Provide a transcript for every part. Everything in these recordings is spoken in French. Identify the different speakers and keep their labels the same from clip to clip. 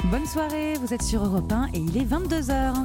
Speaker 1: Bonne soirée, vous êtes sur Europe 1 et il est 22h.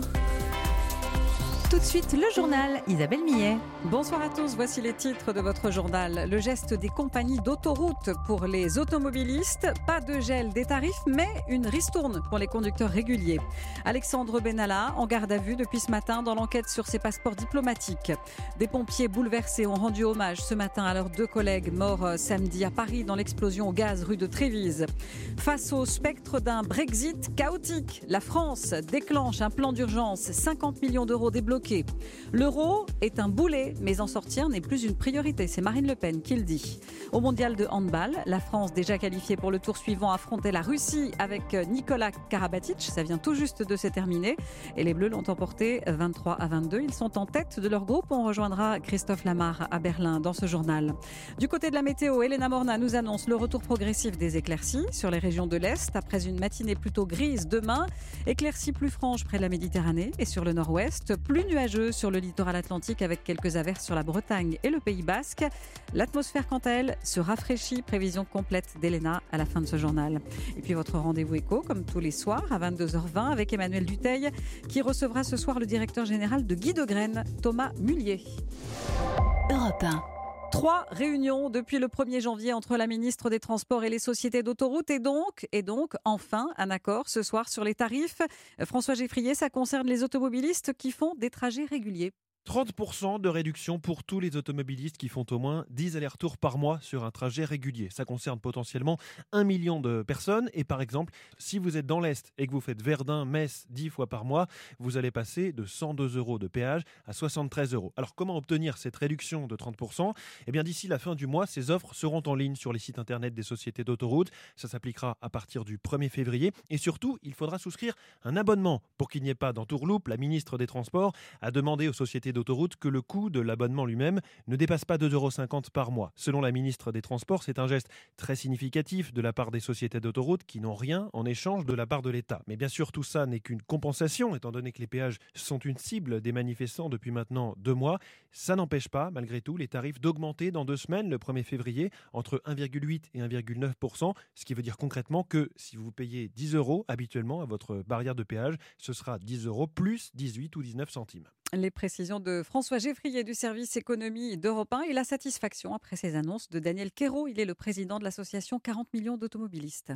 Speaker 1: Tout de suite, le journal, Isabelle Millet.
Speaker 2: Bonsoir à tous, voici les titres de votre journal. Le geste des compagnies d'autoroute pour les automobilistes. Pas de gel des tarifs, mais une ristourne pour les conducteurs réguliers. Alexandre Benalla, en garde à vue depuis ce matin dans l'enquête sur ses passeports diplomatiques. Des pompiers bouleversés ont rendu hommage ce matin à leurs deux collègues morts samedi à Paris dans l'explosion au gaz rue de Trévise. Face au spectre d'un Brexit chaotique, la France déclenche un plan d'urgence, 50 millions d'euros débloqués. L'euro est un boulet, mais en sortir n'est plus une priorité. C'est Marine Le Pen qui le dit. Au mondial de handball, la France, déjà qualifiée pour le tour suivant, affrontait la Russie avec Nikola Karabatic. Ça vient tout juste de se terminer. Et les Bleus l'ont emporté 23-22. Ils sont en tête de leur groupe. On rejoindra Christophe Lamar à Berlin dans ce journal. Du côté de la météo, Elena Morna nous annonce le retour progressif des éclaircies sur les régions de l'Est. Après une matinée plutôt grise demain, éclaircies plus franches près de la Méditerranée et sur le nord-ouest. Plus nuageux sur le littoral atlantique avec quelques averses sur la Bretagne et le Pays Basque. L'atmosphère, quant à elle, se rafraîchit. Prévision complète d'Elena à la fin de ce journal. Et puis votre rendez-vous éco, comme tous les soirs, à 22h20 avec Emmanuel Dutheil, qui recevra ce soir le directeur général de Guy de Graine, Thomas Mullier.
Speaker 1: Europe 1.
Speaker 2: 3 réunions depuis le 1er janvier entre la ministre des Transports et les sociétés d'autoroutes et donc, enfin, un accord ce soir sur les tarifs. François Geffrier, ça concerne les automobilistes qui font des trajets réguliers.
Speaker 3: 30% de réduction pour tous les automobilistes qui font au moins 10 allers-retours par mois sur un trajet régulier. Ça concerne potentiellement 1 million de personnes. Et par exemple, si vous êtes dans l'Est et que vous faites Verdun-Metz 10 fois par mois, vous allez passer de 102 € de péage à 73 €. Alors comment obtenir cette réduction de 30%? Eh bien d'ici la fin du mois, ces offres seront en ligne sur les sites internet des sociétés d'autoroutes. Ça s'appliquera à partir du 1er février. Et surtout, il faudra souscrire un abonnement pour qu'il n'y ait pas d'entourloupe. La ministre des Transports a demandé aux sociétés d'autoroute que le coût de l'abonnement lui-même ne dépasse pas 2,50 € par mois. Selon la ministre des Transports, c'est un geste très significatif de la part des sociétés d'autoroute qui n'ont rien en échange de la part de l'État. Mais bien sûr, tout ça n'est qu'une compensation, étant donné que les péages sont une cible des manifestants depuis maintenant 2 mois. Ça n'empêche pas, malgré tout, les tarifs d'augmenter dans 2 semaines, le 1er février, entre 1,8 et 1,9%, ce qui veut dire concrètement que si vous payez 10 € habituellement à votre barrière de péage, ce sera 10 € plus 18 ou 19 centimes.
Speaker 2: Les précisions de François Geffrier du service économie d'Europe 1 et la satisfaction après ces annonces de Daniel Quérault. Il est le président de l'association 40 millions d'automobilistes.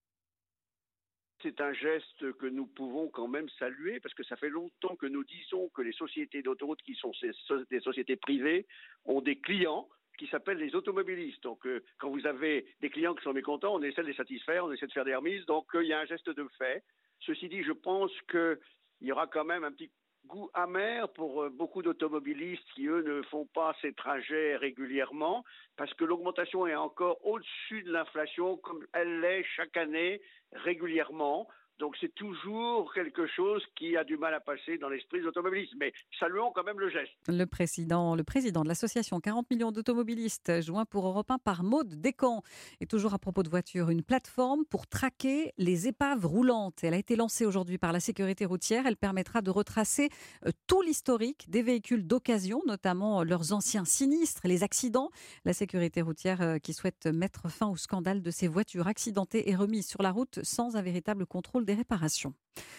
Speaker 4: C'est un geste que nous pouvons quand même saluer parce que ça fait longtemps que nous disons que les sociétés d'autoroutes qui sont des sociétés privées ont des clients qui s'appellent les automobilistes. Donc quand vous avez des clients qui sont mécontents, on essaie de les satisfaire, on essaie de faire des remises. Donc il y a un geste de fait. Ceci dit, je pense qu'il y aura quand même un petit goût amer pour beaucoup d'automobilistes qui, eux, ne font pas ces trajets régulièrement parce que l'augmentation est encore au-dessus de l'inflation comme elle l'est chaque année régulièrement. Donc c'est toujours quelque chose qui a du mal à passer dans l'esprit des automobilistes. Mais saluons quand même le geste.
Speaker 2: Le président de l'association 40 millions d'automobilistes, joint pour Europe 1 par Maude Descamps. Et toujours à propos de voitures, une plateforme pour traquer les épaves roulantes. Elle a été lancée aujourd'hui par la sécurité routière. Elle permettra de retracer tout l'historique des véhicules d'occasion, notamment leurs anciens sinistres, les accidents. La sécurité routière qui souhaite mettre fin au scandale de ces voitures accidentées et remises sur la route sans un véritable contrôle des réparations.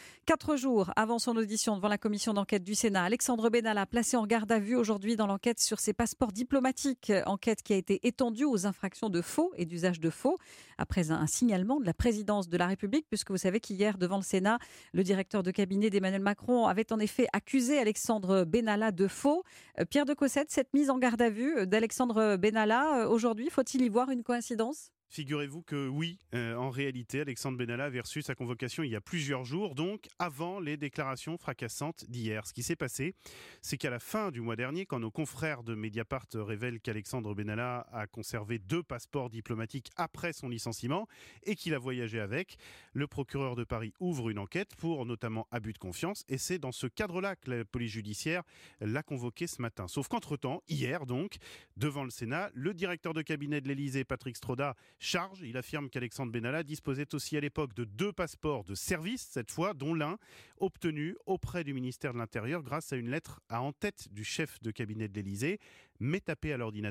Speaker 2: 4 jours avant son audition devant la commission d'enquête du Sénat, Alexandre Benalla, placé en garde à vue aujourd'hui dans l'enquête sur ses passeports diplomatiques, enquête qui a été étendue aux infractions de faux et d'usage de faux, après un signalement de la présidence de la République, puisque vous savez qu'hier, devant le Sénat, le directeur de cabinet d'Emmanuel Macron avait en effet accusé Alexandre Benalla de faux. Pierre de Cossette, cette mise en garde à vue d'Alexandre Benalla, aujourd'hui, faut-il y voir une coïncidence ?
Speaker 5: Figurez-vous que oui, en réalité, Alexandre Benalla avait reçu sa convocation il y a plusieurs jours, donc avant les déclarations fracassantes d'hier. Ce qui s'est passé, c'est qu'à la fin du mois dernier, quand nos confrères de Mediapart révèlent qu'Alexandre Benalla a conservé 2 passeports diplomatiques après son licenciement et qu'il a voyagé avec, le procureur de Paris ouvre une enquête pour notamment abus de confiance et c'est dans ce cadre-là que la police judiciaire l'a convoqué ce matin. Sauf qu'entre-temps, hier donc, devant le Sénat, le directeur de cabinet de l'Élysée, Patrick Stroda, charge. Il affirme qu'Alexandre Benalla disposait aussi à l'époque de 2 passeports de service, cette fois, dont l'un obtenu auprès du ministère de l'Intérieur grâce à une lettre à en-tête du chef de cabinet de l'Élysée, mais tapé à l'ordinateur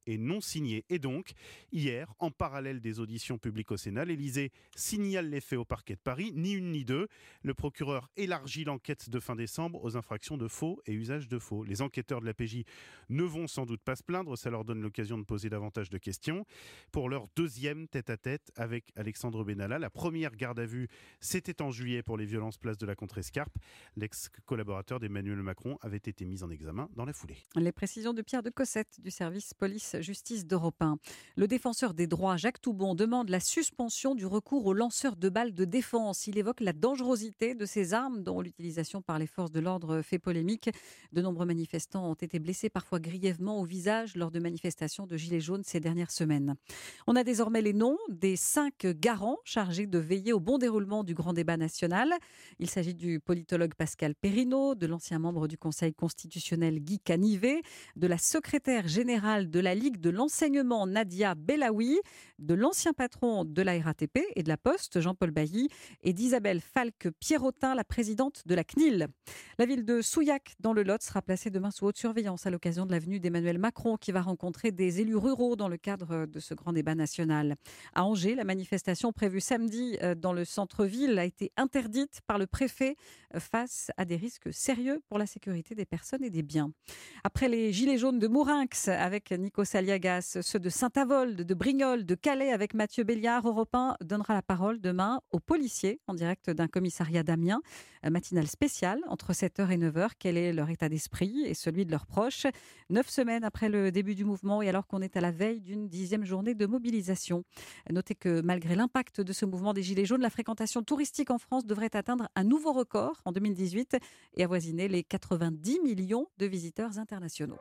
Speaker 5: et non signés. Et donc, hier, en parallèle des auditions publiques au Sénat, l'Élysée signale les faits au parquet de Paris, ni une ni deux. Le procureur élargit l'enquête de fin décembre aux infractions de faux et usage de faux. Les enquêteurs de la PJ ne vont sans doute pas se plaindre, ça leur donne l'occasion de poser davantage de questions. Pour leur deuxième tête-à-tête avec Alexandre Benalla, la première garde à vue, c'était en juillet pour les violences place de la Contrescarpe. L'ex-collaborateur d'Emmanuel Macron avait été mis en examen dans la foulée.
Speaker 2: Les précisions de Pierre de Cossette du service police-justice d'Europe 1. Le défenseur des droits, Jacques Toubon, demande la suspension du recours aux lanceurs de balles de défense. Il évoque la dangerosité de ces armes dont l'utilisation par les forces de l'ordre fait polémique. De nombreux manifestants ont été blessés, parfois grièvement au visage, lors de manifestations de gilets jaunes ces dernières semaines. On a désormais les noms des 5 garants chargés de veiller au bon déroulement du grand débat national. Il s'agit du politologue Pascal Perrineau, de l'ancien membre du Conseil constitutionnel Guy Canivet, de la secrétaire générale de la Ligue de l'enseignement Nadia Belaoui, de l'ancien patron de la RATP et de la Poste, Jean-Paul Bailly, et d'Isabelle Falque-Pierrotin, la présidente de la CNIL. La ville de Souillac, dans le Lot, sera placée demain sous haute surveillance à l'occasion de la venue d'Emmanuel Macron, qui va rencontrer des élus ruraux dans le cadre de ce grand débat national. À Angers, la manifestation prévue samedi dans le centre-ville a été interdite par le préfet face à des risques sérieux pour la sécurité des personnes et des biens. Après les gilets jaunes de Mourinx avec Nikos Aliagas, ceux de Saint-Avold, de Brignoles, de Calais avec Mathieu Béliard, Europe 1 donnera la parole demain aux policiers en direct d'un commissariat d'Amiens. Matinale spéciale entre 7h et 9h. Quel est leur état d'esprit et celui de leurs proches 9 semaines après le début du mouvement et alors qu'on est à la veille d'une 10e journée de mobilisation. Notez que malgré l'impact de ce mouvement des gilets jaunes, la fréquentation touristique en France devrait atteindre un nouveau record en 2018 et avoisiner les 90 millions de visiteurs internationaux.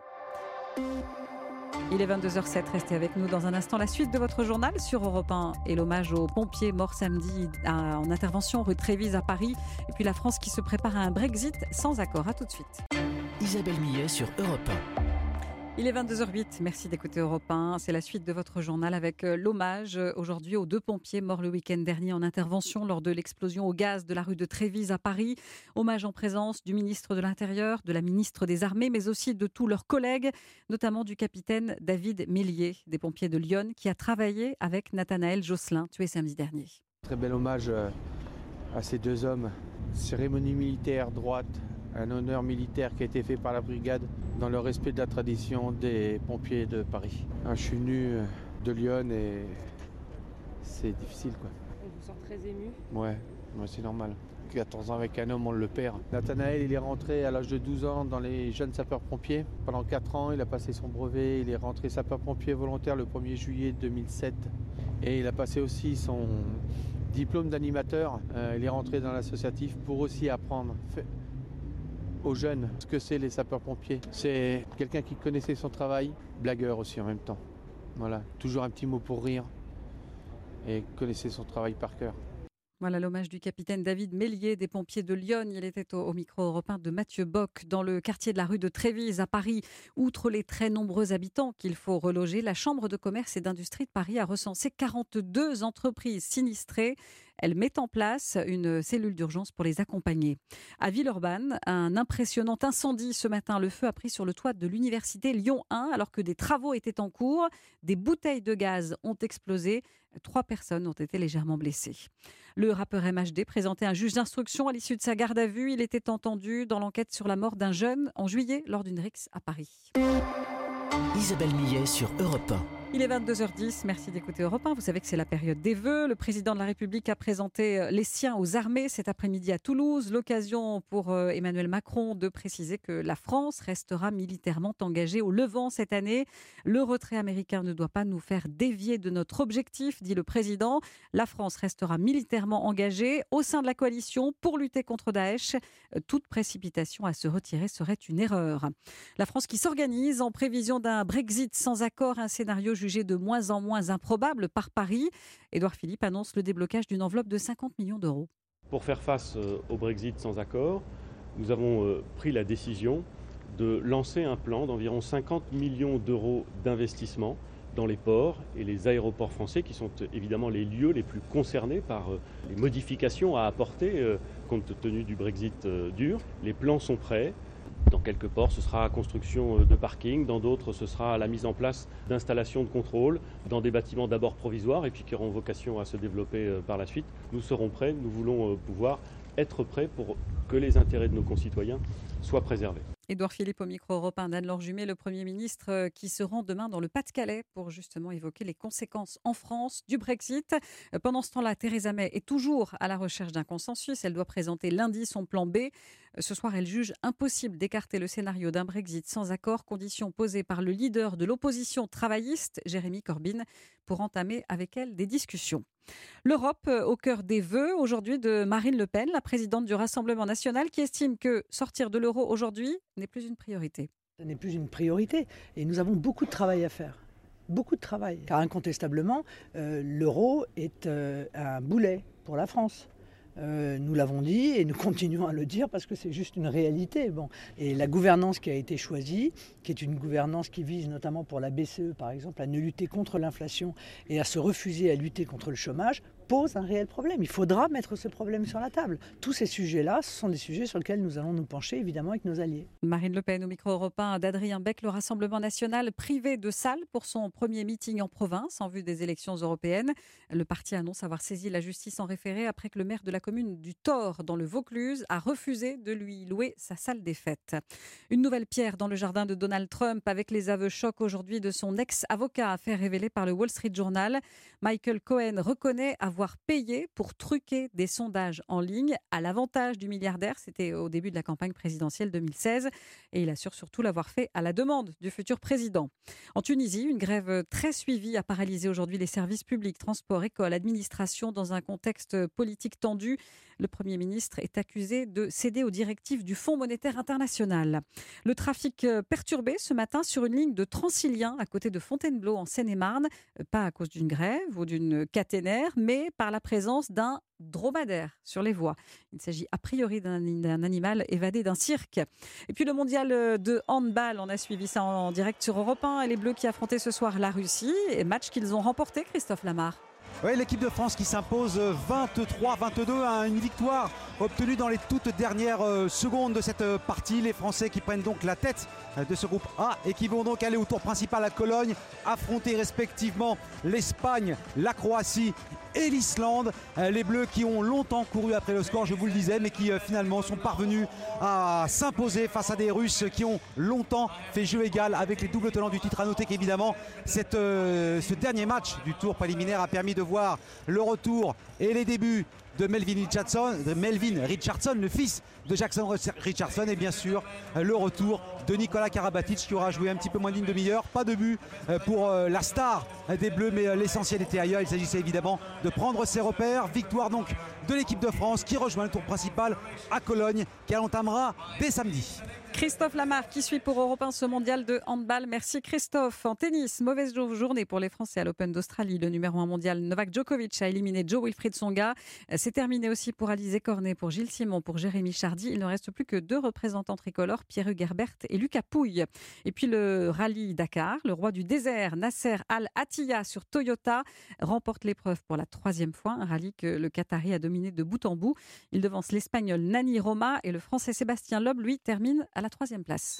Speaker 2: Il est 22h07, restez avec nous dans un instant. La suite de votre journal sur Europe 1 et l'hommage aux pompiers morts samedi en intervention rue Trévise à Paris. Et puis la France qui se prépare à un Brexit sans accord. À tout de suite.
Speaker 6: Isabelle Millet sur Europe 1.
Speaker 2: Il est 22h08, merci d'écouter Europe 1. C'est la suite de votre journal avec l'hommage aujourd'hui aux 2 pompiers morts le week-end dernier en intervention lors de l'explosion au gaz de la rue de Trévise à Paris. Hommage en présence du ministre de l'Intérieur, de la ministre des Armées, mais aussi de tous leurs collègues, notamment du capitaine David Mélier, des pompiers de Lyon, qui a travaillé avec Nathanaël Josselin, tué samedi dernier.
Speaker 7: Très bel hommage à ces 2 hommes. Cérémonie militaire droite, un honneur militaire qui a été fait par la brigade dans le respect de la tradition des pompiers de Paris. Je suis venu de Lyon et c'est difficile, quoi.
Speaker 8: On vous sent très ému.
Speaker 7: Ouais, c'est normal. 14 ans avec un homme, on le perd. Nathanaël, il est rentré à l'âge de 12 ans dans les jeunes sapeurs-pompiers. Pendant 4 ans, il a passé son brevet. Il est rentré sapeur-pompier volontaire le 1er juillet 2007. Et il a passé aussi son diplôme d'animateur. Il est rentré dans l'associatif pour aussi apprendre aux jeunes ce que c'est les sapeurs-pompiers. C'est quelqu'un qui connaissait son travail, blagueur aussi en même temps. Voilà, toujours un petit mot pour rire et connaissait son travail par cœur.
Speaker 2: Voilà l'hommage du capitaine David Mélier des pompiers de Lyon. Il était au micro européen de Mathieu Bock dans le quartier de la rue de Trévise à Paris. Outre les très nombreux habitants qu'il faut reloger, la Chambre de commerce et d'industrie de Paris a recensé 42 entreprises sinistrées. Elle met en place une cellule d'urgence pour les accompagner. À Villeurbanne, un impressionnant incendie ce matin. Le feu a pris sur le toit de l'université Lyon 1 alors que des travaux étaient en cours. Des bouteilles de gaz ont explosé. 3 personnes ont été légèrement blessées. Le rappeur MHD présentait un juge d'instruction à l'issue de sa garde à vue. Il était entendu dans l'enquête sur la mort d'un jeune en juillet lors d'une rixe à Paris.
Speaker 6: Isabelle Millet sur Europe 1.
Speaker 2: Il est 22h10, merci d'écouter Europe 1. Vous savez que c'est la période des vœux. Le président de la République a présenté les siens aux armées cet après-midi à Toulouse. L'occasion pour Emmanuel Macron de préciser que la France restera militairement engagée au Levant cette année. Le retrait américain ne doit pas nous faire dévier de notre objectif, dit le président. La France restera militairement engagée au sein de la coalition pour lutter contre Daesh. Toute précipitation à se retirer serait une erreur. La France qui s'organise en prévision d'un Brexit sans accord, un scénario jugé de moins en moins improbable par Paris. Édouard Philippe annonce le déblocage d'une enveloppe de 50 millions d'euros.
Speaker 9: Pour faire face au Brexit sans accord, nous avons pris la décision de lancer un plan d'environ 50 millions d'euros d'investissement dans les ports et les aéroports français qui sont évidemment les lieux les plus concernés par les modifications à apporter compte tenu du Brexit dur. Les plans sont prêts. Dans quelques ports, ce sera la construction de parkings, dans d'autres, ce sera la mise en place d'installations de contrôle, dans des bâtiments d'abord provisoires et puis qui auront vocation à se développer par la suite. Nous serons prêts, nous voulons pouvoir être prêts pour que les intérêts de nos concitoyens soient préservés.
Speaker 2: Édouard Philippe au micro européen d'Anne-Laure Jumet, le Premier ministre qui se rend demain dans le Pas-de-Calais pour justement évoquer les conséquences en France du Brexit. Pendant ce temps-là, Theresa May est toujours à la recherche d'un consensus. Elle doit présenter lundi son plan B. Ce soir, elle juge impossible d'écarter le scénario d'un Brexit sans accord, condition posée par le leader de l'opposition travailliste, Jeremy Corbyn, pour entamer avec elle des discussions. L'Europe au cœur des vœux aujourd'hui de Marine Le Pen, la présidente du Rassemblement national, qui estime que sortir de l'euro aujourd'hui n'est plus une priorité.
Speaker 8: Ce n'est plus une priorité et nous avons beaucoup de travail à faire. Beaucoup de travail. Car incontestablement, l'euro est un boulet pour la France. Nous l'avons dit et nous continuons à le dire parce que c'est juste une réalité. Bon. Et la gouvernance qui a été choisie, qui est une gouvernance qui vise notamment pour la BCE par exemple à ne lutter contre l'inflation et à se refuser à lutter contre le chômage, pose un réel problème. Il faudra mettre ce problème sur la table. Tous ces sujets-là, ce sont des sujets sur lesquels nous allons nous pencher évidemment avec nos alliés.
Speaker 2: Marine Le Pen au micro européen d'Adrien Beck, le Rassemblement national privé de salle pour son premier meeting en province en vue des élections européennes. Le parti annonce avoir saisi la justice en référé après que le maire de la commune du Thor dans le Vaucluse a refusé de lui louer sa salle des fêtes. Une nouvelle pierre dans le jardin de Donald Trump avec les aveux chocs aujourd'hui de son ex-avocat, affaire révélée par le Wall Street Journal. Michael Cohen reconnaît avoir payé pour truquer des sondages en ligne à l'avantage du milliardaire. C'était au début de la campagne présidentielle 2016 et il assure surtout l'avoir fait à la demande du futur président. En Tunisie, une grève très suivie a paralysé aujourd'hui les services publics, transports, écoles, administration dans un contexte politique tendu. Le Premier ministre est accusé de céder aux directives du Fonds monétaire international. Le trafic perturbé ce matin sur une ligne de Transilien à côté de Fontainebleau en Seine-et-Marne, pas à cause d'une grève ou d'une caténaire, mais par la présence d'un dromadaire sur les voies. Il s'agit a priori d'un animal évadé d'un cirque. Et puis le mondial de handball, on a suivi ça en direct sur Europe 1. Et les Bleus qui affrontaient ce soir la Russie, et match qu'ils ont remporté, Christophe Lamar.
Speaker 10: Oui, l'équipe de France qui s'impose 23-22 à une victoire obtenue dans les toutes dernières secondes de cette partie. Les Français qui prennent donc la tête de ce groupe A et qui vont donc aller au tour principal à Cologne, affronter respectivement l'Espagne, la Croatie et l'Islande. Les Bleus qui ont longtemps couru après le score, je vous le disais, mais qui finalement sont parvenus à s'imposer face à des Russes qui ont longtemps fait jeu égal avec les doubles tenants du titre. À noter qu'évidemment ce dernier match du tour préliminaire a permis de voir le retour et les débuts de Melvin Richardson, le fils de Jackson Richardson, et bien sûr le retour de Nikola Karabatic qui aura joué un petit peu moins d'une demi-heure. Pas de but pour la star des Bleus, mais l'essentiel était ailleurs. Il s'agissait évidemment de prendre ses repères. Victoire donc de l'équipe de France qui rejoint le tour principal à Cologne, qui entamera dès samedi.
Speaker 2: Christophe Lamar qui suit pour Europe 1 ce mondial de handball. Merci Christophe. En tennis, mauvaise journée pour les Français à l'Open d'Australie. Le numéro 1 mondial Novak Djokovic a éliminé Wilfried Tsonga. C'est terminé aussi pour Alizé Cornet, pour Gilles Simon, pour Jérémy Chardy. Il ne reste plus que 2 représentants tricolores, Pierre-Hugues Herbert et Lucas Pouille. Et puis le rallye Dakar, le roi du désert Nasser Al-Attiyah sur Toyota remporte l'épreuve pour la 3e fois. Un rallye que le Qatari a dominé de bout en bout. Il devance l'Espagnol Nani Roma et le Français Sébastien Loeb, lui, termine à la 3e place.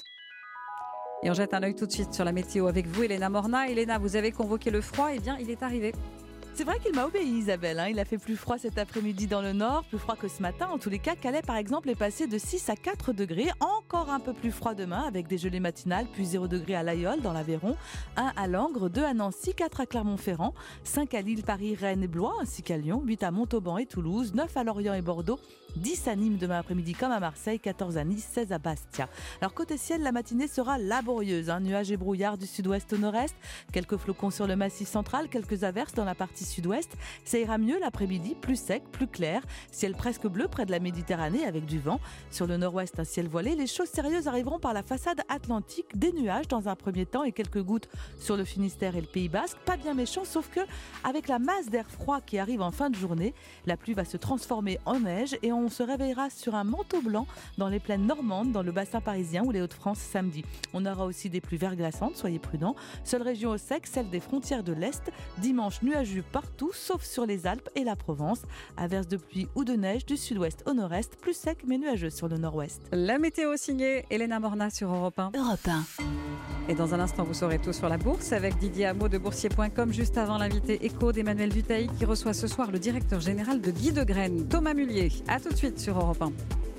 Speaker 2: Et on jette un œil tout de suite sur la météo avec vous, Elena Morna. Elena, vous avez convoqué le froid, eh bien il est arrivé.
Speaker 11: C'est vrai qu'il m'a obéi, Isabelle. Il a fait plus froid cet après-midi dans le nord, plus froid que ce matin. En tous les cas, Calais, par exemple, est passé de 6 à 4 degrés. Encore un peu plus froid demain, avec des gelées matinales, puis 0 degré à l'Aïol, dans l'Aveyron, 1 à Langres, 2 à Nancy, 4 à Clermont-Ferrand, 5 à Lille, Paris, Rennes et Blois, ainsi qu'à Lyon, 8 à Montauban et Toulouse, 9 à Lorient et Bordeaux, 10 à Nîmes demain après-midi comme à Marseille, 14 à Nice, 16 à Bastia. Alors côté ciel, la matinée sera laborieuse. Nuages et brouillard du sud-ouest au nord-est, quelques flocons sur le massif central, quelques averses dans la partie sud-ouest. Ça ira mieux l'après-midi, plus sec, plus clair. Ciel presque bleu près de la Méditerranée avec du vent. Sur le nord-ouest, un ciel voilé. Les choses sérieuses arriveront par la façade atlantique. Des nuages dans un premier temps et quelques gouttes sur le Finistère et le Pays Basque. Pas bien méchant, sauf que avec la masse d'air froid qui arrive en fin de journée, la pluie va se transformer en neige et on se réveillera sur un manteau blanc dans les plaines normandes, dans le bassin parisien ou les Hauts-de-France samedi. On aura aussi des pluies verglaçantes, soyez prudents. Seule région au sec, celle des frontières de l'Est. Dimanche, nuageux partout, sauf sur les Alpes et la Provence. Averses de pluie ou de neige du sud-ouest au nord-est, plus sec mais nuageux sur le nord-ouest.
Speaker 2: La météo signée Elena Morna sur Europe 1.
Speaker 1: Europe 1.
Speaker 2: Et dans un instant, vous saurez tout sur la bourse avec Didier Hameau de boursier.com, juste avant l'invité écho d'Emmanuel Dutheil qui reçoit ce soir le directeur général de Guy Degraine, Thomas Mullier. A tout de suite sur Europe 1.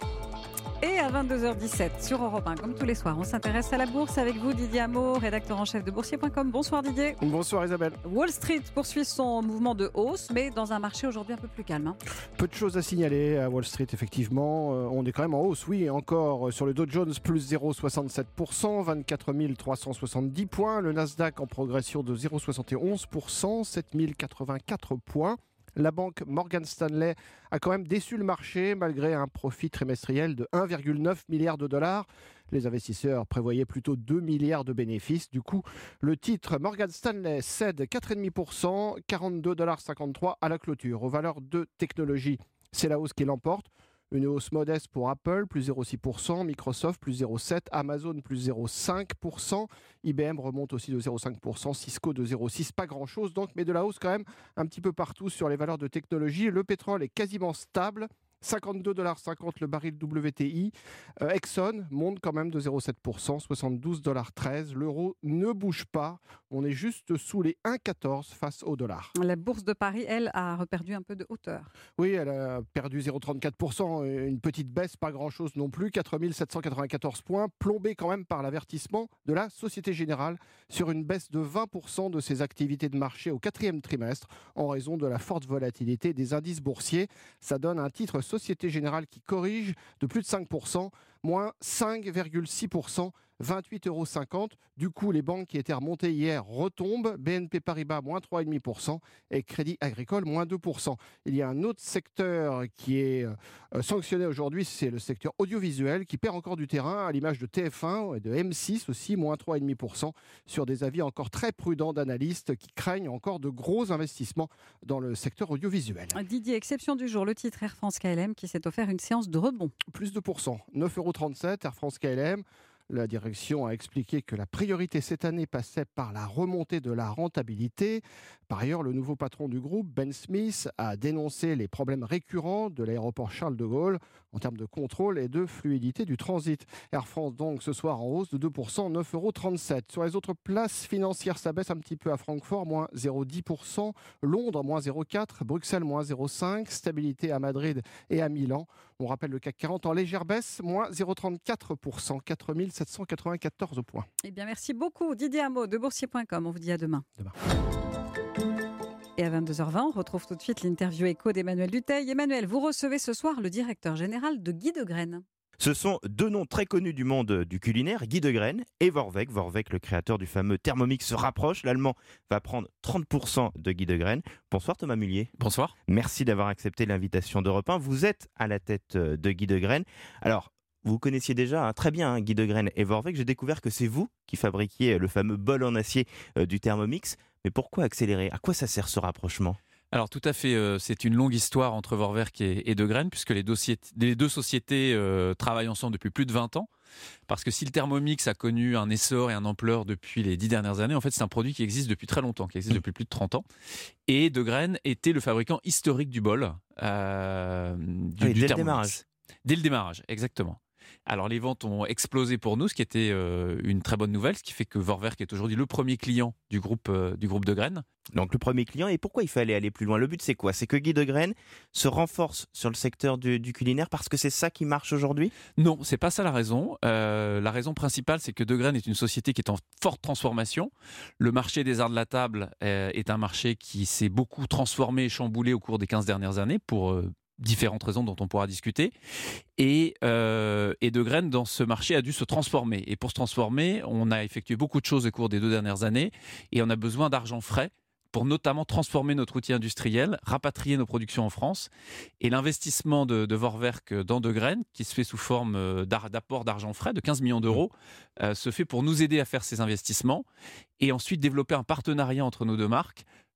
Speaker 2: Et à 22h17 sur Europe 1, comme tous les soirs, on s'intéresse à la bourse avec vous, Didier Hameau, rédacteur en chef de boursier.com. Bonsoir Didier.
Speaker 12: Bonsoir Isabelle.
Speaker 2: Wall Street poursuit son mouvement de hausse, mais dans un marché aujourd'hui un peu plus calme.
Speaker 12: Peu de choses à signaler à Wall Street, effectivement. On est quand même en hausse, oui, encore sur le Dow Jones, plus 0,67%, 24 370 points. Le Nasdaq en progression de 0,71%, 7 084 points. La banque Morgan Stanley a quand même déçu le marché malgré un profit trimestriel de 1,9 milliard de dollars. Les investisseurs prévoyaient plutôt 2 milliards de bénéfices. Du coup, le titre Morgan Stanley cède 4,5%, 42,53$ à la clôture. Aux valeurs de technologie, c'est la hausse qui l'emporte. Une hausse modeste pour Apple, plus 0,6%, Microsoft, plus 0,7%, Amazon, plus 0,5%, IBM remonte aussi de 0,5%, Cisco de 0,6%, pas grand-chose donc, mais de la hausse quand même un petit peu partout sur les valeurs de technologie. Le pétrole est quasiment stable, 52,50$ le baril WTI. Exxon monte quand même de 0,7%, 72,13$. L'euro ne bouge pas. On est juste sous les 1,14 face au dollar.
Speaker 2: La bourse de Paris, elle, a reperdu un peu de hauteur.
Speaker 12: Oui, elle a perdu 0,34%. Une petite baisse, pas grand-chose non plus. 4 794 points, plombée quand même par l'avertissement de la Société Générale sur une baisse de 20% de ses activités de marché au 4e trimestre en raison de la forte volatilité des indices boursiers. Ça donne un titre Société Générale qui corrige de plus de 5%, moins 5,6%, 28,50 €. Du coup, les banques qui étaient remontées hier retombent. BNP Paribas, moins 3,5% et Crédit Agricole, moins 2%. Il y a un autre secteur qui est sanctionné aujourd'hui, c'est le secteur audiovisuel qui perd encore du terrain à l'image de TF1 et de M6 aussi, moins 3,5% sur des avis encore très prudents d'analystes qui craignent encore de gros investissements dans le secteur audiovisuel.
Speaker 2: Didier, exception du jour, le titre Air France KLM qui s'est offert une séance de rebond.
Speaker 12: Plus 2%, 9,37 €, Air France KLM. La direction a expliqué que la priorité cette année passait par la remontée de la rentabilité. Par ailleurs, le nouveau patron du groupe, Ben Smith, a dénoncé les problèmes récurrents de l'aéroport Charles de Gaulle en termes de contrôle et de fluidité du transit. Air France, donc, ce soir en hausse de 2%, 9,37 €. Sur les autres places financières, ça baisse un petit peu à Francfort, moins 0,10%. Londres, moins 0,4%. Bruxelles, moins 0,5%. Stabilité à Madrid et à Milan. On rappelle le CAC 40 en légère baisse, moins 0,34%, 4 794 points.
Speaker 2: Eh bien, merci beaucoup Didier Hameau de boursier.com. On vous dit à demain. Et à 22h20, on retrouve tout de suite l'interview écho d'Emmanuel Dutheil. Emmanuel, vous recevez ce soir le directeur général de Guy Degraine.
Speaker 13: Ce sont deux noms très connus du monde du culinaire, Guy Degraine et Vorwerk. Vorwerk, le créateur du fameux Thermomix, se rapproche. L'Allemand va prendre 30% de Guy Degraine. Bonsoir Thomas Mullier.
Speaker 14: Bonsoir.
Speaker 13: Merci d'avoir accepté l'invitation d'Europe 1. Vous êtes à la tête de Guy Degraine. Alors, vous connaissiez déjà très bien Guy Degraine et Vorwerk. J'ai découvert que c'est vous qui fabriquiez le fameux bol en acier du Thermomix. Mais pourquoi accélérer ? À quoi ça sert ce rapprochement ?
Speaker 14: Alors tout à fait, c'est une longue histoire entre Vorwerk et Degraine, puisque les deux sociétés travaillent ensemble depuis plus de 20 ans. Parce que si le Thermomix a connu un essor et un ampleur depuis les 10 dernières années, en fait c'est un produit qui existe depuis très longtemps, qui existe depuis plus de 30 ans. Et Degraine était le fabricant historique du bol, du
Speaker 13: dès le démarrage.
Speaker 14: Dès le démarrage, exactement. Alors les ventes ont explosé pour nous, ce qui était une très bonne nouvelle, ce qui fait que Vorwerk est aujourd'hui le premier client du groupe Degraine.
Speaker 13: Donc le premier client, et pourquoi il fallait aller plus loin ? Le but c'est quoi ? C'est que Guy Degraine se renforce sur le secteur du culinaire parce que c'est ça qui marche aujourd'hui ?
Speaker 14: Non, c'est pas ça la raison. La raison principale, c'est que Degraine est une société qui est en forte transformation. Le marché des arts de la table est un marché qui s'est beaucoup transformé et chamboulé au cours des 15 dernières années pour différentes raisons dont on pourra discuter. Et Degraine, dans ce marché, a dû se transformer. Et pour se transformer, on a effectué beaucoup de choses au cours des 2 dernières années et on a besoin d'argent frais pour notamment transformer notre outil industriel, rapatrier nos productions en France. Et l'investissement de Vorwerk dans Degraine, qui se fait sous forme d'apport d'argent frais de 15 millions d'euros, se fait pour nous aider à faire ces investissements et ensuite développer un partenariat entre nos deux marques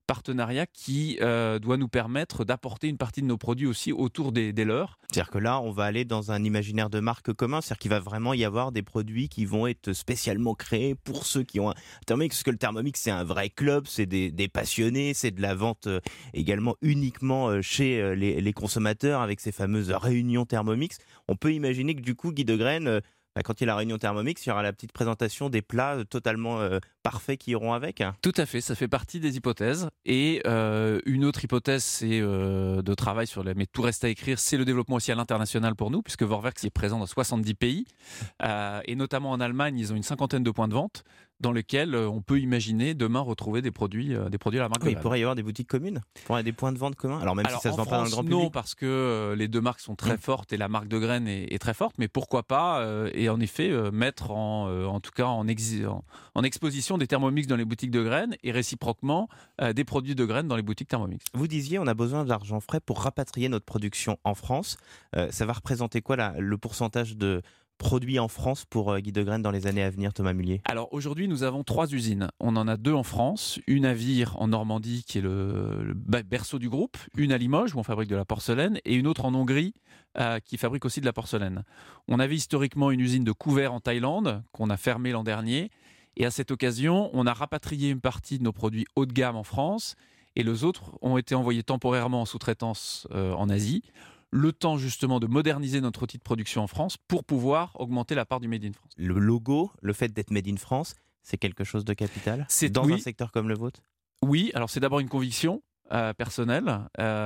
Speaker 14: partenariat qui doit nous permettre d'apporter une partie de nos produits aussi autour des leurs.
Speaker 13: C'est-à-dire que là, on va aller dans un imaginaire de marque commun, c'est-à-dire qu'il va vraiment y avoir des produits qui vont être spécialement créés pour ceux qui ont un Thermomix, parce que le Thermomix, c'est un vrai club, c'est des passionnés, c'est de la vente également uniquement chez les consommateurs avec ces fameuses réunions Thermomix. On peut imaginer que du coup, Guy Degraine, quand il y a la réunion Thermomix, il y aura la petite présentation des plats totalement parfaits qui iront avec.
Speaker 14: Tout à fait, ça fait partie des hypothèses. Et une autre hypothèse, c'est de travail sur mais tout reste à écrire, c'est le développement aussi à l'international pour nous, puisque Vorwerk est présent dans 70 pays, et notamment en Allemagne, ils ont une 50aine de points de vente dans lesquels on peut imaginer demain retrouver des produits à la marque.
Speaker 13: Oui, il pourrait y avoir des boutiques communes, il pourrait y avoir des points de vente communs. Alors même si ça se vend pas dans le grand public.
Speaker 14: Non, parce que les deux marques sont très fortes et la marque Degraine est très forte, mais pourquoi pas et en effet mettre en tout cas en exposition des Thermomix dans les boutiques Degraine et réciproquement des produits Degraine dans les boutiques Thermomix.
Speaker 13: Vous disiez on a besoin de l'argent frais pour rapatrier notre production en France. Ça va représenter quoi le pourcentage de produits en France pour Guy Degraine dans les années à venir, Thomas Mullier?
Speaker 14: Alors aujourd'hui, nous avons 3 usines. On en a 2 en France, une à Vire en Normandie qui est le berceau du groupe, une à Limoges où on fabrique de la porcelaine et une autre en Hongrie qui fabrique aussi de la porcelaine. On avait historiquement une usine de couverts en Thaïlande qu'on a fermée l'an dernier et à cette occasion, on a rapatrié une partie de nos produits haut de gamme en France et les autres ont été envoyés temporairement en sous-traitance en Asie. Le temps justement de moderniser notre outil de production en France pour pouvoir augmenter la part du Made in France.
Speaker 13: Le logo, le fait d'être Made in France, c'est quelque chose de capital dans un secteur comme le vôtre?
Speaker 14: Oui, alors c'est d'abord une conviction personnelle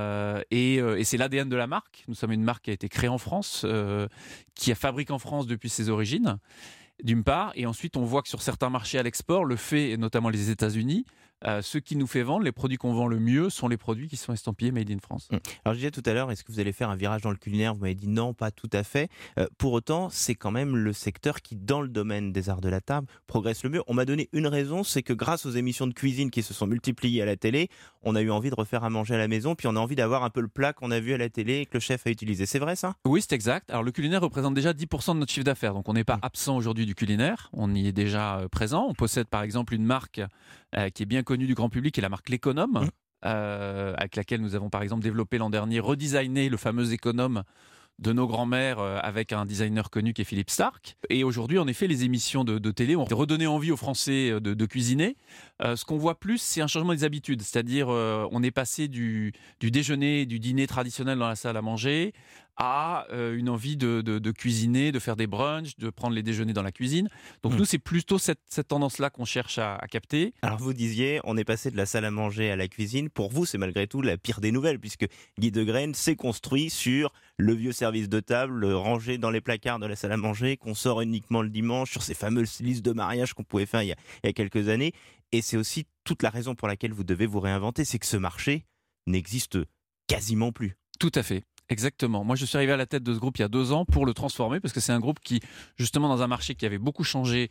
Speaker 14: et c'est l'ADN de la marque. Nous sommes une marque qui a été créée en France, qui a fabriqué en France depuis ses origines, d'une part, et ensuite on voit que sur certains marchés à l'export, le fait, et notamment les États-Unis, ce qui nous fait vendre, les produits qu'on vend le mieux sont les produits qui sont estampillés Made in France.
Speaker 13: Alors je disais tout à l'heure, est-ce que vous allez faire un virage dans le culinaire? Vous m'avez dit non, pas tout à fait. Pour autant, c'est quand même le secteur qui, dans le domaine des arts de la table, progresse le mieux. On m'a donné une raison, c'est que grâce aux émissions de cuisine qui se sont multipliées à la télé, on a eu envie de refaire à manger à la maison, puis on a envie d'avoir un peu le plat qu'on a vu à la télé et que le chef a utilisé. C'est vrai ça?
Speaker 14: Oui, c'est exact. Alors le culinaire représente déjà 10% de notre chiffre d'affaires, donc on n'est pas absent aujourd'hui du culinaire, on y est déjà présent. On possède par exemple une marque qui est bien connue du grand public, qui est la marque L'Économe, avec laquelle nous avons par exemple développé l'an dernier, redesigné le fameux Économe de nos grands-mères avec un designer connu qui est Philippe Stark. Et aujourd'hui, en effet, les émissions de télé ont redonné envie aux Français de cuisiner. Ce qu'on voit plus, c'est un changement des habitudes. C'est-à-dire, on est passé du déjeuner, du dîner traditionnel dans la salle à manger à une envie de cuisiner, de faire des brunchs, de prendre les déjeuners dans la cuisine. Donc nous, c'est plutôt cette tendance-là qu'on cherche à capter.
Speaker 13: Alors vous disiez, on est passé de la salle à manger à la cuisine. Pour vous, c'est malgré tout la pire des nouvelles, puisque Guy Degraine s'est construit sur le vieux service de table rangé dans les placards de la salle à manger, qu'on sort uniquement le dimanche, sur ces fameuses listes de mariage qu'on pouvait faire il y a quelques années. Et c'est aussi toute la raison pour laquelle vous devez vous réinventer, c'est que ce marché n'existe quasiment plus.
Speaker 14: Tout à fait. Exactement. Moi, je suis arrivé à la tête de ce groupe il y a 2 ans pour le transformer, parce que c'est un groupe qui, justement, dans un marché qui avait beaucoup changé,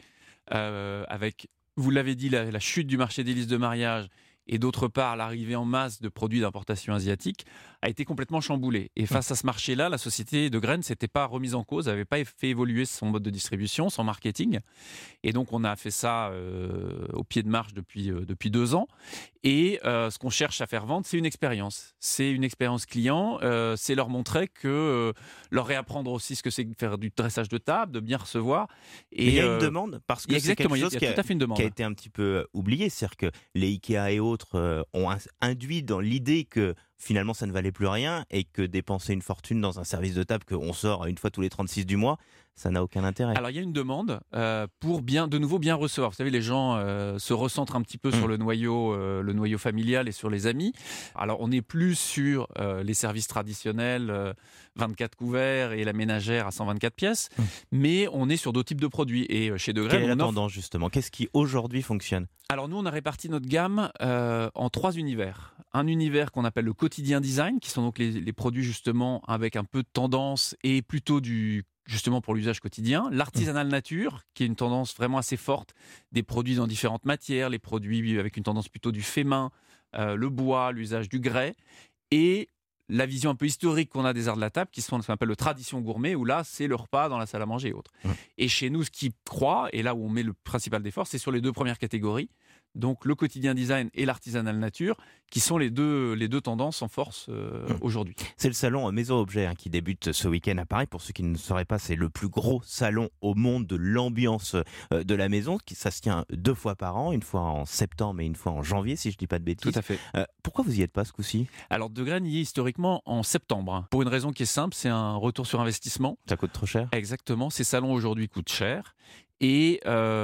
Speaker 14: avec, vous l'avez dit, la chute du marché des listes de mariage, et d'autre part l'arrivée en masse de produits d'importation asiatique, a été complètement chamboulée. Et face à ce marché-là, la société Degraine ne s'était pas remise en cause, n'avait pas fait évoluer son mode de distribution, son marketing. Et donc on a fait ça au pied de marche depuis 2 ans. Et ce qu'on cherche à faire vendre, c'est une expérience. C'est une expérience client, c'est leur montrer que, leur réapprendre aussi ce que c'est de faire du dressage de table, de bien recevoir.
Speaker 13: Et il y a une demande, parce que c'est quelque chose qui a été un petit peu oublié. C'est-à-dire que les Ikea et autres ont induit dans l'idée que finalement ça ne valait plus rien et que dépenser une fortune dans un service de table qu'on sort une fois tous les 36 du mois, ça n'a aucun intérêt.
Speaker 14: Alors il y a une demande pour de nouveau bien recevoir. Vous savez, les gens se recentrent un petit peu sur le noyau familial et sur les amis. Alors on n'est plus sur les services traditionnels, 24 couverts et la ménagère à 124 pièces, mais on est sur d'autres types de produits. Et chez Degraine,
Speaker 13: quelle est la tendance justement? Qu'est-ce qui aujourd'hui fonctionne?
Speaker 14: Alors nous, on a réparti notre gamme en 3 univers. Un univers qu'on appelle le quotidien design, qui sont donc les produits justement avec un peu de tendance et plutôt justement pour l'usage quotidien. L'artisanal nature, qui est une tendance vraiment assez forte, des produits dans différentes matières, les produits avec une tendance plutôt du fait main, le bois, l'usage du grès, et la vision un peu historique qu'on a des arts de la table, qui sont ce qu'on appelle le tradition gourmet, où là, c'est le repas dans la salle à manger et autres. Et chez nous, ce qui croît, et là où on met le principal d'effort, c'est sur les 2 premières catégories. donc le quotidien design et l'artisanal nature, qui sont les deux tendances en force aujourd'hui.
Speaker 13: C'est le salon Maison Objet qui débute ce week-end à Paris. Pour ceux qui ne sauraient pas, c'est le plus gros salon au monde de l'ambiance de la maison. Ça se tient 2 fois par an, une fois en septembre et une fois en janvier, si je ne dis pas de bêtises.
Speaker 14: Tout à fait.
Speaker 13: Pourquoi vous n'y êtes pas ce coup-ci ?
Speaker 14: Alors De Graine y est historiquement en septembre, pour une raison qui est simple, c'est un retour sur investissement.
Speaker 13: Ça coûte trop cher ?
Speaker 14: Exactement, ces salons aujourd'hui coûtent cher et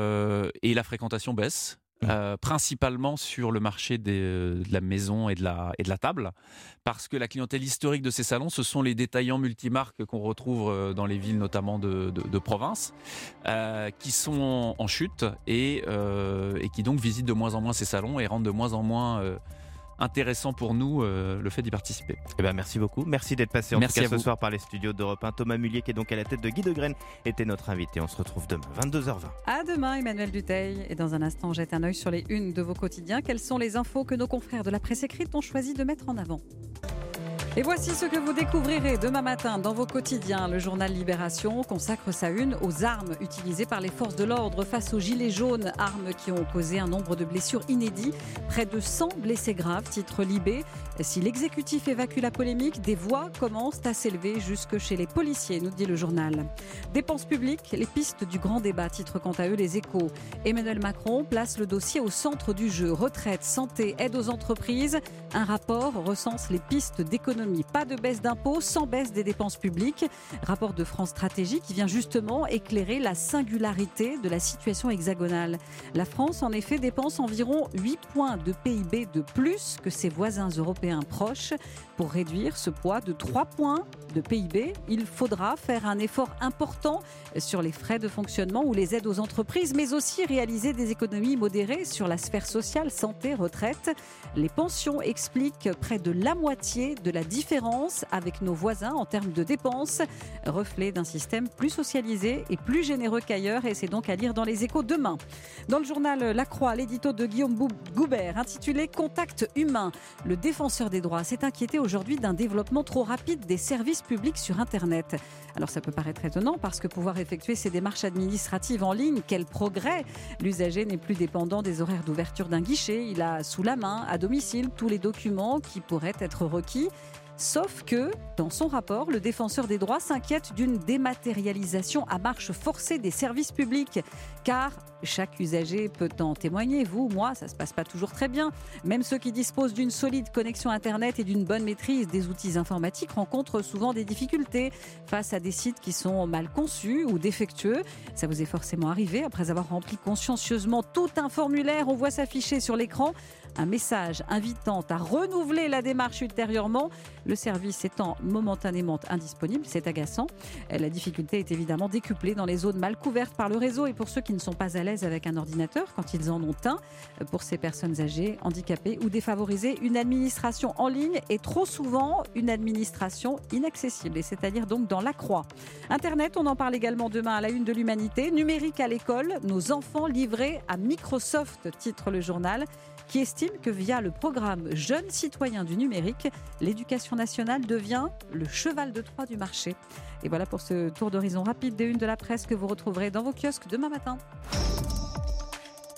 Speaker 14: la fréquentation baisse. Principalement sur le marché de la maison et de la table, parce que la clientèle historique de ces salons, ce sont les détaillants multimarques qu'on retrouve dans les villes notamment de province, qui sont en chute et qui donc visitent de moins en moins ces salons et rendent de moins en moins intéressant pour nous le fait d'y participer.
Speaker 13: Eh ben, merci beaucoup. Merci d'être passé en tout cas ce soir par les studios d'Europe 1. Thomas Mullier, qui est donc à la tête de Guy de Graine, était notre invité. On se retrouve demain, 22h20.
Speaker 2: À demain, Emmanuel Dutheil. Et dans un instant, jette un œil sur les unes de vos quotidiens. Quelles sont les infos que nos confrères de la presse écrite ont choisi de mettre en avant ? Et voici ce que vous découvrirez demain matin dans vos quotidiens. Le journal Libération consacre sa une aux armes utilisées par les forces de l'ordre face aux gilets jaunes, armes qui ont causé un nombre de blessures inédit. Près de 100 blessés graves, titre Libé. Si l'exécutif évacue la polémique, des voix commencent à s'élever jusque chez les policiers, nous dit le journal. Dépenses publiques, les pistes du grand débat, titre quant à eux Les Échos. Emmanuel Macron place le dossier au centre du jeu. Retraite, santé, aide aux entreprises. Un rapport recense les pistes d'économie. Pas de baisse d'impôts sans baisse des dépenses publiques. Rapport de France Stratégie qui vient justement éclairer la singularité de la situation hexagonale. La France, en effet, dépense environ 8 points de PIB de plus que ses voisins européens proches. Pour réduire ce poids de 3 points de PIB, il faudra faire un effort important sur les frais de fonctionnement ou les aides aux entreprises, mais aussi réaliser des économies modérées sur la sphère sociale, santé, retraite. Les pensions expliquent près de la moitié de la différence avec nos voisins en termes de dépenses, reflet d'un système plus socialisé et plus généreux qu'ailleurs, et c'est donc à lire dans Les Échos demain. Dans le journal La Croix, l'édito de Guillaume Goubert intitulé « Contact humain ». Le défenseur des droits s'est inquiété aujourd'hui d'un développement trop rapide des services publics sur Internet. Alors ça peut paraître étonnant parce que pouvoir effectuer ses démarches administratives en ligne, quel progrès! L'usager n'est plus dépendant des horaires d'ouverture d'un guichet, il a sous la main, à domicile, tous les documents qui pourraient être requis. Sauf que, dans son rapport, le défenseur des droits s'inquiète d'une dématérialisation à marche forcée des services publics. Car chaque usager peut en témoigner. Vous, moi, ça ne se passe pas toujours très bien. Même ceux qui disposent d'une solide connexion Internet et d'une bonne maîtrise des outils informatiques rencontrent souvent des difficultés face à des sites qui sont mal conçus ou défectueux. Ça vous est forcément arrivé après avoir rempli consciencieusement tout un formulaire. On voit s'afficher sur l'écran un message invitant à renouveler la démarche ultérieurement. Le service étant momentanément indisponible, c'est agaçant. La difficulté est évidemment décuplée dans les zones mal couvertes par le réseau et pour ceux qui ne sont pas à l'aise avec un ordinateur quand ils en ont un. Pour ces personnes âgées, handicapées ou défavorisées, une administration en ligne est trop souvent une administration inaccessible, et c'est-à-dire donc dans la croix. Internet, on en parle également demain à la une de l'Humanité. Numérique à l'école, nos enfants livrés à Microsoft, titre le journal, qui estime que via le programme Jeunes citoyens du numérique, l'éducation nationale devient le cheval de Troie du marché. Et voilà pour ce tour d'horizon rapide des unes de la presse que vous retrouverez dans vos kiosques demain matin.